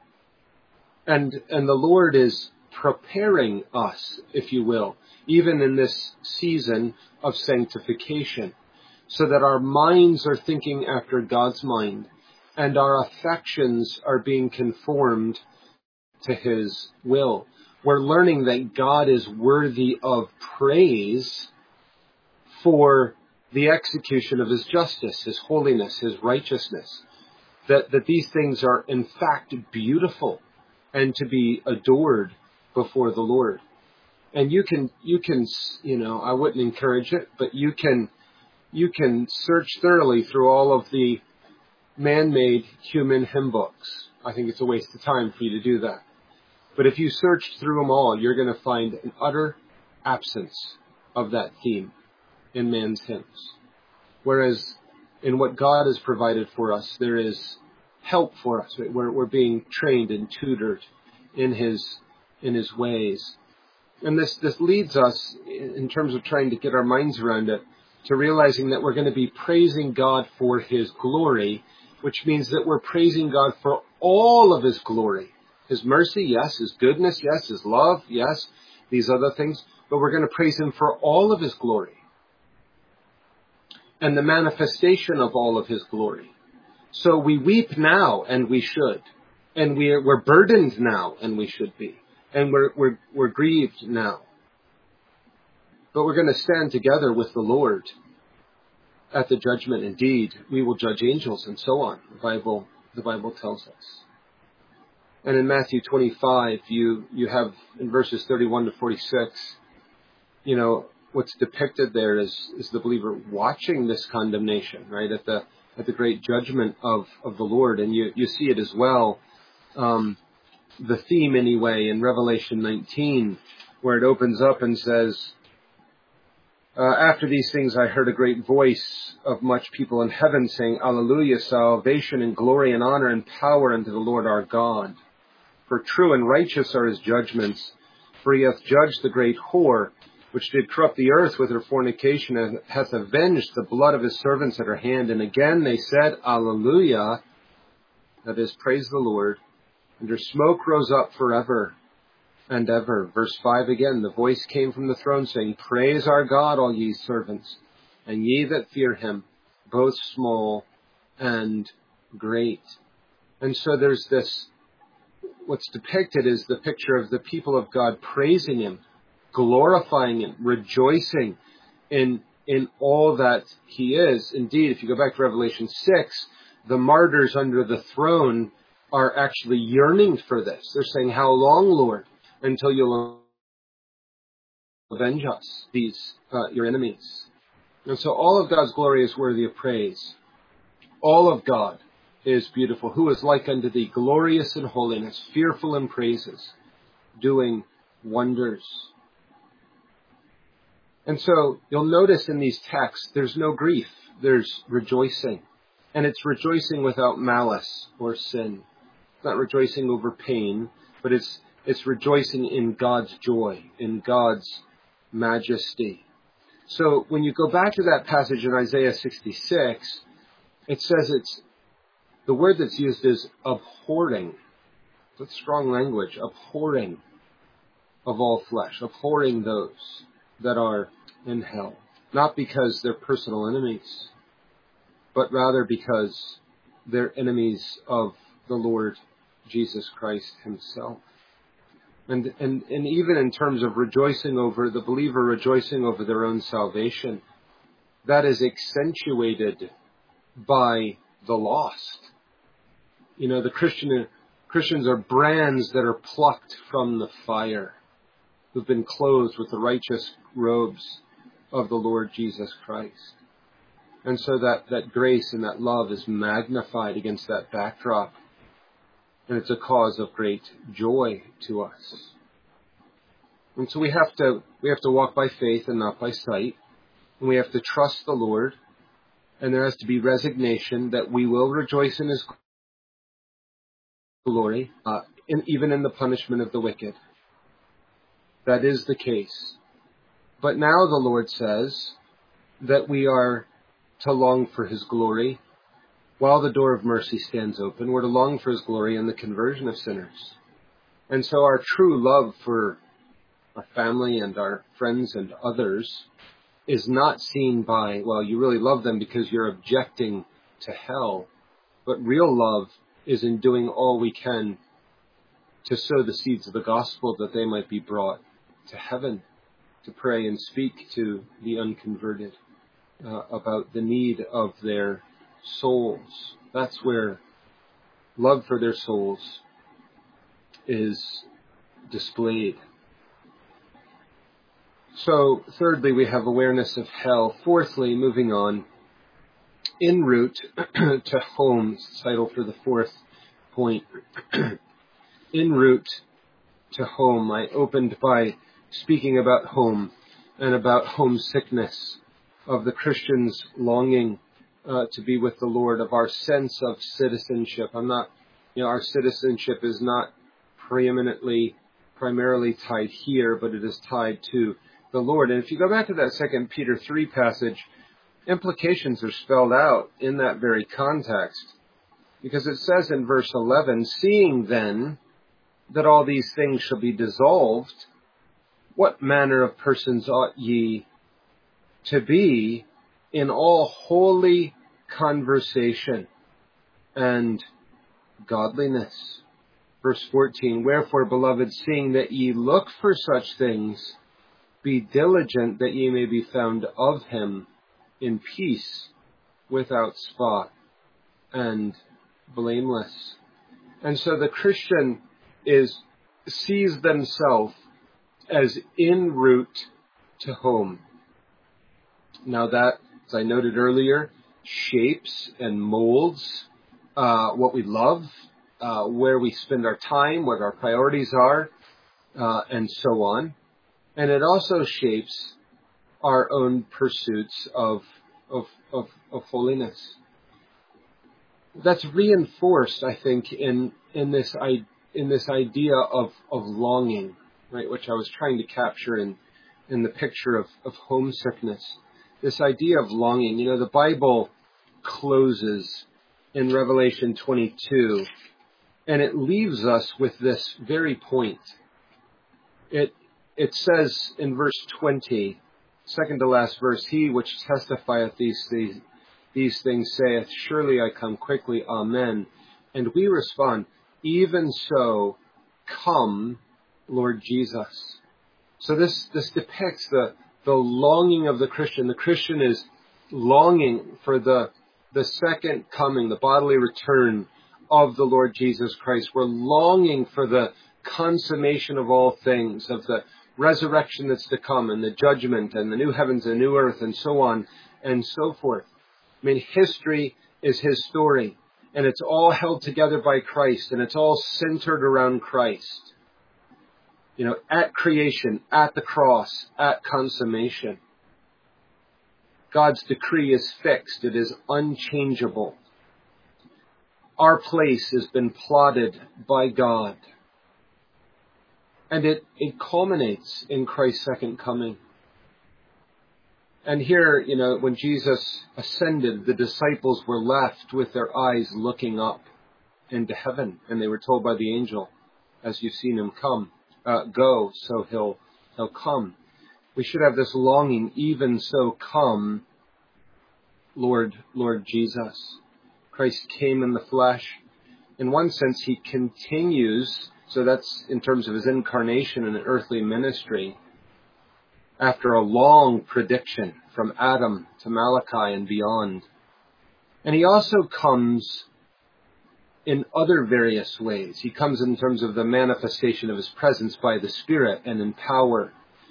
And the Lord is preparing us, if you will, even in this season of sanctification, so that our minds are thinking after God's mind, and our affections are being conformed to His will. We're learning that God is worthy of praise for the execution of His justice, His holiness, His righteousness. That these things are in fact beautiful and to be adored before the Lord. And you can, I wouldn't encourage it, but you can search thoroughly through all of the man-made human hymn books. I think it's a waste of time for you to do that. But if you search through them all, you're going to find an utter absence of that theme in man's hymns. Whereas in what God has provided for us, there is help for us. We're being trained and tutored in His ways. And this leads us, in terms of trying to get our minds around it, to realizing that we're going to be praising God for His glory, which means that we're praising God for all of His glory. His mercy, yes. His goodness, yes. His love, yes. These other things. But we're going to praise Him for all of His glory. And the manifestation of all of His glory. So we weep now, and we should. And we're burdened now, and we should be. And we're grieved now. But we're going to stand together with the Lord at the judgment. Indeed, we will judge angels and so on. The Bible tells us. And in Matthew 25, you have in verses 31 to 46, what's depicted there is the believer watching this condemnation, right, at the great judgment of the Lord. And you see it as well, the theme anyway, in Revelation 19, where it opens up and says, after these things I heard a great voice of much people in heaven saying, Alleluia, salvation and glory and honor and power unto the Lord our God. For true and righteous are His judgments, for He hath judged the great whore, which did corrupt the earth with her fornication, and hath avenged the blood of His servants at her hand. And again they said, Alleluia, that is, praise the Lord. And her smoke rose up forever and ever. Verse 5 again, the voice came from the throne saying, Praise our God, all ye servants, and ye that fear Him, both small and great. And so there's this, what's depicted is the picture of the people of God praising Him, glorifying Him, rejoicing in all that He is. Indeed, if you go back to Revelation 6, the martyrs under the throne are actually yearning for this. They're saying, how long, Lord, until you'll avenge us, your enemies? And so all of God's glory is worthy of praise. All of God is beautiful. Who is like unto thee, glorious in holiness, fearful in praises, doing wonders. And so you'll notice in these texts, there's no grief, there's rejoicing. And it's rejoicing without malice or sin. It's not rejoicing over pain, but it's rejoicing in God's joy, in God's majesty. So when you go back to that passage in Isaiah 66, it says the word that's used is abhorring. That's strong language. Abhorring of all flesh. Abhorring those that are in hell. Not because they're personal enemies, but rather because they're enemies of the Lord Jesus Christ Himself. And even in terms of rejoicing over the believer, rejoicing over their own salvation, that is accentuated by the lost. The Christians are brands that are plucked from the fire, who've been clothed with the righteous robes of the Lord Jesus Christ. And so that grace and that love is magnified against that backdrop. And it's a cause of great joy to us. And so we have to walk by faith and not by sight. And we have to trust the Lord. And there has to be resignation that we will rejoice in His glory, even in the punishment of the wicked. That is the case. But now the Lord says that we are to long for His glory while the door of mercy stands open. We're to long for His glory and the conversion of sinners. And so our true love for our family and our friends and others is not seen by, well, you really love them because you're objecting to hell. But real love is in doing all we can to sow the seeds of the gospel that they might be brought to heaven, to pray and speak to the unconverted about the need of their souls. That's where love for their souls is displayed. So, thirdly, we have awareness of hell. Fourthly, moving on, en route to home, title for the fourth point. En route to home. I opened by speaking about home and about homesickness, of the Christian's longing to be with the Lord, of our sense of citizenship. Our citizenship is not primarily tied here, but it is tied to the Lord. And if you go back to that 2 Peter 3 passage, implications are spelled out in that very context. Because it says in verse 11, seeing then that all these things shall be dissolved, what manner of persons ought ye to be in all holy conversation and godliness? Verse 14, wherefore, beloved, seeing that ye look for such things, be diligent that ye may be found of him in peace, without spot, and blameless. And so the Christian sees themselves as en route to home. Now that, as I noted earlier, shapes and molds what we love, where we spend our time, what our priorities are, and so on. And it also shapes our own pursuits of holiness. That's reinforced, I think, in this idea of longing, right, which I was trying to capture in the picture of homesickness. This idea of longing. The Bible closes in Revelation 22, and it leaves us with this very point. It says in verse 20, second to last verse, he which testifieth these things saith, surely I come quickly, amen. And we respond, even so, come, Lord Jesus. So this depicts the longing of the Christian. The Christian is longing for the second coming, the bodily return of the Lord Jesus Christ. We're longing for the consummation of all things, of the resurrection that's to come, and the judgment, and the new heavens and new earth, and so on and so forth. History is his story, and it's all held together by Christ, and it's all centered around Christ. At creation, at the cross, at consummation. God's decree is fixed. It is unchangeable. Our place has been plotted by God. And it culminates in Christ's second coming. And here, when Jesus ascended, the disciples were left with their eyes looking up into heaven. And they were told by the angel, as you've seen him go, so he'll come. We should have this longing, even so come, Lord Jesus. Christ came in the flesh. In one sense, he continues, so that's in terms of his incarnation and earthly ministry, after a long prediction from Adam to Malachi and beyond. And he also comes in other various ways. He comes in terms of the manifestation of his presence by the Spirit and in power,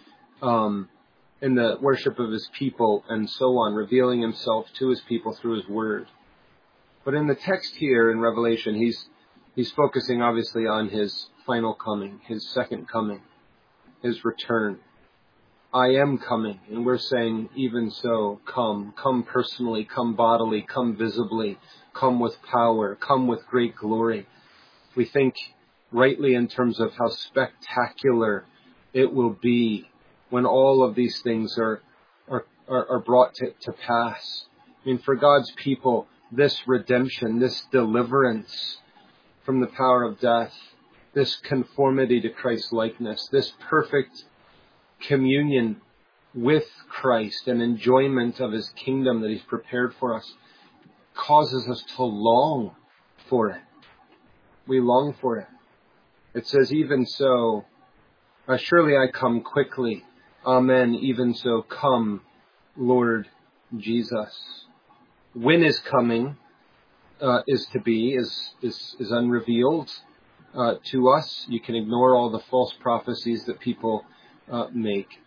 in the worship of his people and so on, revealing himself to his people through his word. But in the text here in Revelation, he's focusing obviously on his final coming, his second coming, his return. I am coming, and we're saying, even so, come personally, come bodily, come visibly, come with power, come with great glory. We think rightly in terms of how spectacular it will be when all of these things are brought to pass. For God's people, this redemption, this deliverance from the power of death, this conformity to Christ's likeness, this perfect communion with Christ and enjoyment of his kingdom that he's prepared for us, causes us to long for it. We long for it. It says, even so, surely I come quickly. Amen. Even so, come, Lord Jesus. When his coming is to be is unrevealed to us. You can ignore all the false prophecies that people make.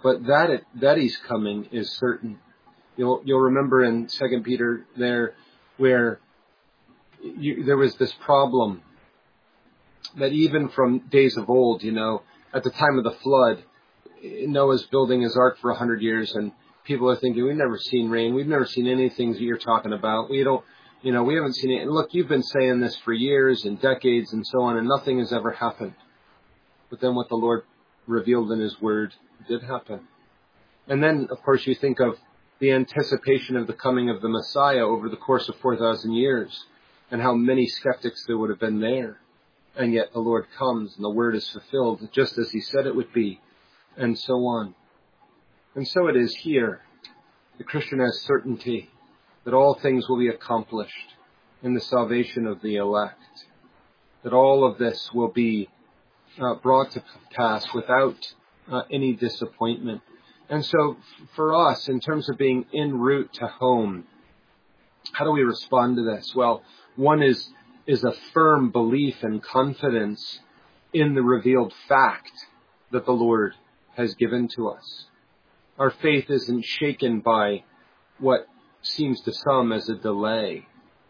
but that he's coming is certain. You'll remember in 2 Peter there where there was this problem that even from days of old, at the time of the flood, Noah's building his ark for 100 years, and people are thinking, we've never seen rain. We've never seen anything that you're talking about. We haven't seen it. And look, you've been saying this for years and decades and so on, and nothing has ever happened. But then what the Lord revealed in his word did happen. And then, of course, you think of the anticipation of the coming of the Messiah over the course of 4,000 years, and how many skeptics there would have been there. And yet the Lord comes and the word is fulfilled just as he said it would be, and so on. And so it is here. The Christian has certainty that all things will be accomplished in the salvation of the elect, that all of this will be brought to pass without any disappointment. And so for us, in terms of being en route to home, how do we respond to this? Well, one is a firm belief and confidence in the revealed fact that the Lord has given to us. Our faith isn't shaken by what seems to some as a delay.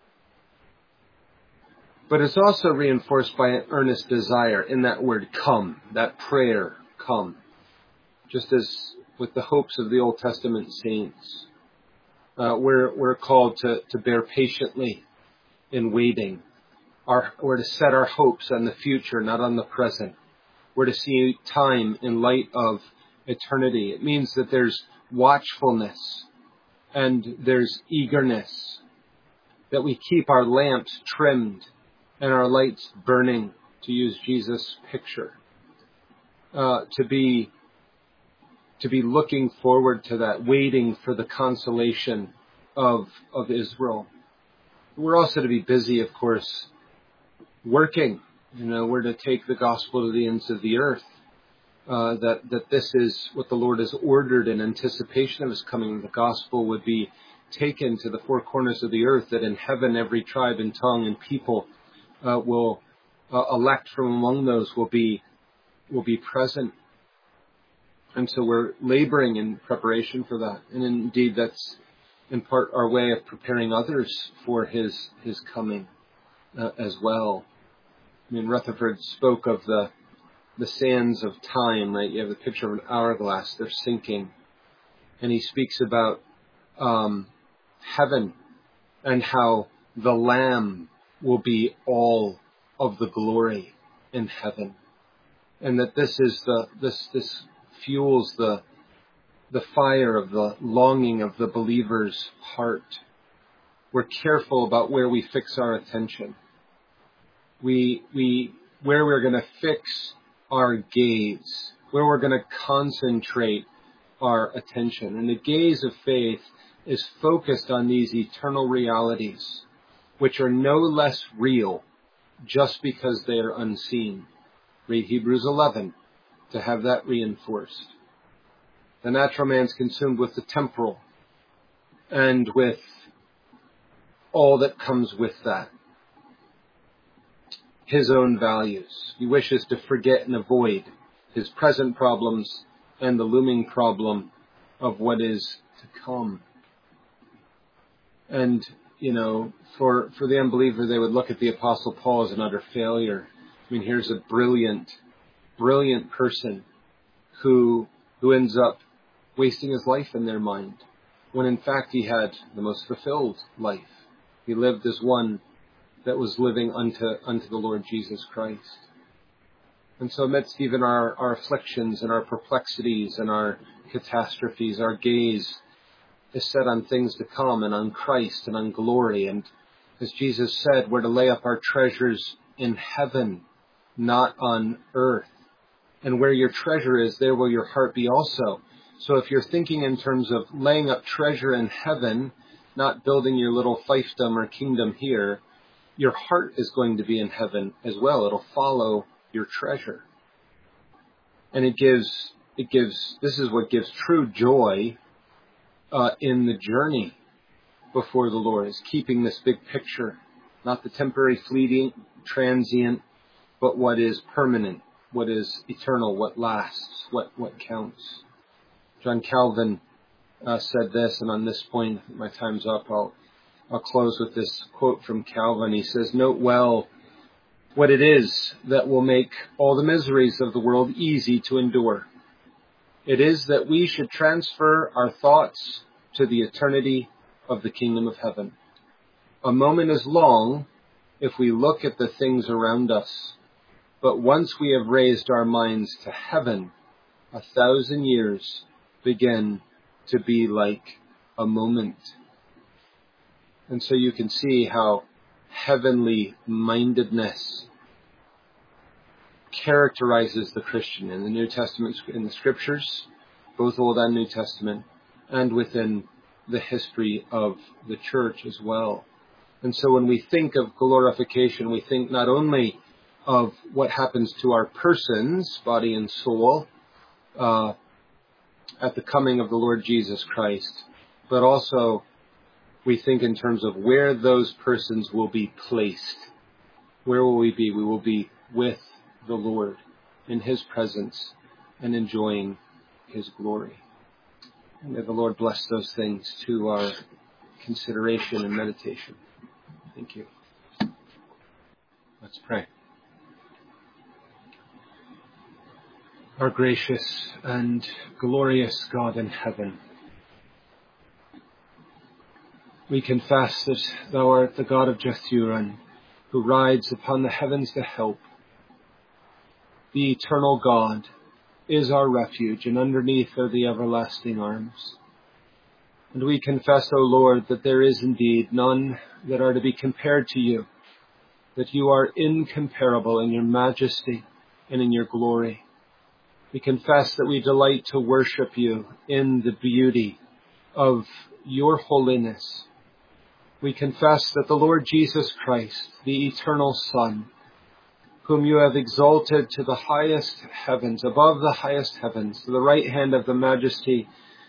But it's also reinforced by an earnest desire in that word come, that prayer, come. Just as with the hopes of the Old Testament saints, we're called to bear patiently in waiting. We're to set our hopes on the future, not on the present. We're to see time in light of eternity. It means that there's watchfulness and there's eagerness, that we keep our lamps trimmed and our lights burning, to use Jesus' picture, to be looking forward to that, waiting for the consolation of Israel. We're also to be busy, of course, working. We're to take the gospel to the ends of the earth. That this is what the Lord has ordered in anticipation of his coming. The gospel would be taken to the four corners of the earth, that in heaven every tribe and tongue and people will elect from among those will be present. And so we're laboring in preparation for that. And indeed, that's in part our way of preparing others for his coming as well. Rutherford spoke of the sands of time, right? You have the picture of an hourglass, they're sinking. And he speaks about heaven and how the Lamb will be all of the glory in heaven. And that this is this fuels the fire of the longing of the believer's heart. We're careful about where we fix our attention. Where we're going to fix our gaze, where we're going to concentrate our attention. And the gaze of faith is focused on these eternal realities, which are no less real just because they are unseen. Read Hebrews 11 to have that reinforced. The natural man's consumed with the temporal and with all that comes with that. His own values. He wishes to forget and avoid his present problems and the looming problem of what is to come. And, for the unbeliever, they would look at the Apostle Paul as an utter failure. Here's a brilliant person who ends up wasting his life in their mind, when in fact he had the most fulfilled life. He lived as one that was living unto the Lord Jesus Christ. And so amidst even our afflictions and our perplexities and our catastrophes, our gaze is set on things to come and on Christ and on glory. And as Jesus said, we're to lay up our treasures in heaven, not on earth. And where your treasure is, there will your heart be also. So if you're thinking in terms of laying up treasure in heaven, not building your little fiefdom or kingdom here, your heart is going to be in heaven as well. It'll follow your treasure. And this is what gives true joy in the journey before the Lord, is keeping this big picture, not the temporary, fleeting, transient, but what is permanent, what is eternal, what lasts, what counts. John Calvin said this, and on this point, my time's up. I'll close with this quote from Calvin. He says, "Note well what it is that will make all the miseries of the world easy to endure. It is that we should transfer our thoughts to the eternity of the kingdom of heaven. A moment is long if we look at the things around us, but once we have raised our minds to heaven, 1,000 years begin to be like a moment." And so you can see how heavenly mindedness characterizes the Christian in the New Testament, in the Scriptures, both Old and New Testament, and within the history of the church as well. And so when we think of glorification, we think not only of what happens to our persons, body and soul, at the coming of the Lord Jesus Christ, but also we think in terms of where those persons will be placed. Where will we be? We will be with the Lord in His presence and enjoying His glory. And may the Lord bless those things to our consideration and meditation. Thank you. Let's pray. Our gracious and glorious God in heaven, we confess that Thou art the God of Jethurin, who rides upon the heavens to help. The eternal God is our refuge, and underneath are the everlasting arms. And we confess, O Lord, that there is indeed none that are to be compared to You, that You are incomparable in Your majesty and in Your glory. We confess that we delight to worship You in the beauty of Your holiness. We confess that the Lord Jesus Christ, the eternal Son, whom You have exalted to the highest heavens, above the highest heavens, to the right hand of the Majesty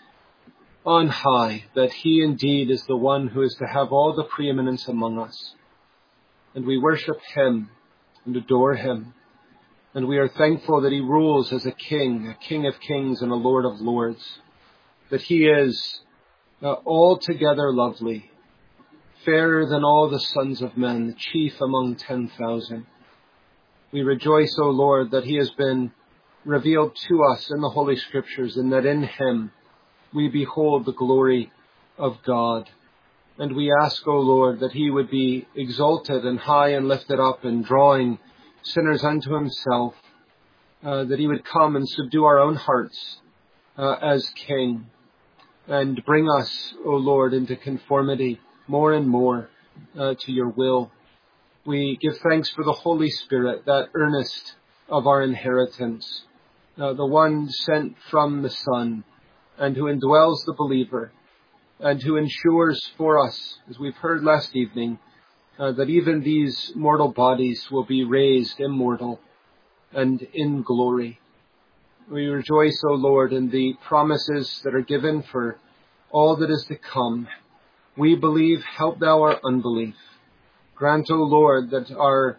on high, that He indeed is the one who is to have all the preeminence among us. And we worship Him and adore Him. And we are thankful that He rules as a King of kings and a Lord of lords, that He is altogether lovely, fairer than all the sons of men, the chief among 10,000. We rejoice, O Lord, that He has been revealed to us in the Holy Scriptures, and that in Him we behold the glory of God. And we ask, O Lord, that He would be exalted and high and lifted up in drawing sinners unto Himself, that He would come and subdue our own hearts as King, and bring us, O Lord, into conformity more and more to Your will. We give thanks for the Holy Spirit, that earnest of our inheritance, the one sent from the Son, and who indwells the believer, and who ensures for us, as we've heard last evening, that even these mortal bodies will be raised immortal and in glory. We rejoice, O Lord, in the promises that are given for all that is to come. We believe, help Thou our unbelief. Grant, O Lord, that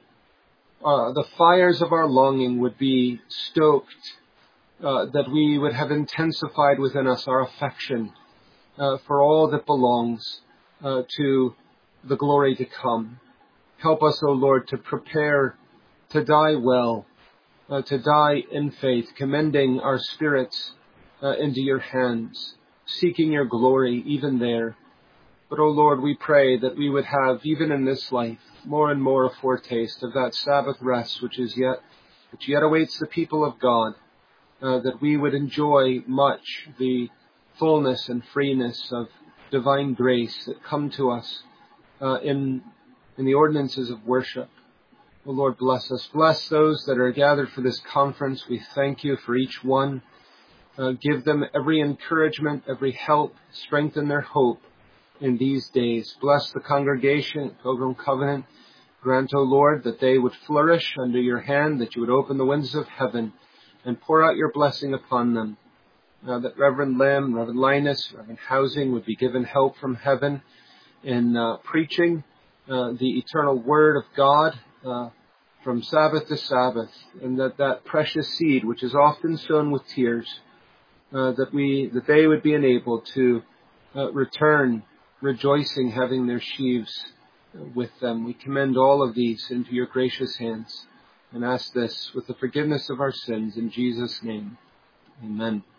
the fires of our longing would be stoked, that we would have intensified within us our affection for all that belongs to the glory to come. Help us, O Lord, to prepare to die well, to die in faith, commending our spirits into Your hands, seeking Your glory even there. But, O Lord, we pray that we would have, even in this life, more and more a foretaste of that Sabbath rest which yet awaits the people of God, that we would enjoy much the fullness and freeness of divine grace that come to us in the ordinances of worship. O Lord, bless us. Bless those that are gathered for this conference. We thank You for each one. Give them every encouragement, every help, strengthen their hope in these days. Bless the congregation at Pilgrim Covenant. Grant, O Lord, that they would flourish under Your hand, that You would open the windows of heaven and pour out Your blessing upon them. That Reverend Lim, Reverend Linus, Reverend Housing would be given help from heaven in preaching the eternal Word of God from Sabbath to Sabbath, and that precious seed, which is often sown with tears, that they would be enabled to return rejoicing, having their sheaves with them. We commend all of these into your gracious hands and ask this with the forgiveness of our sins in Jesus' name. Amen.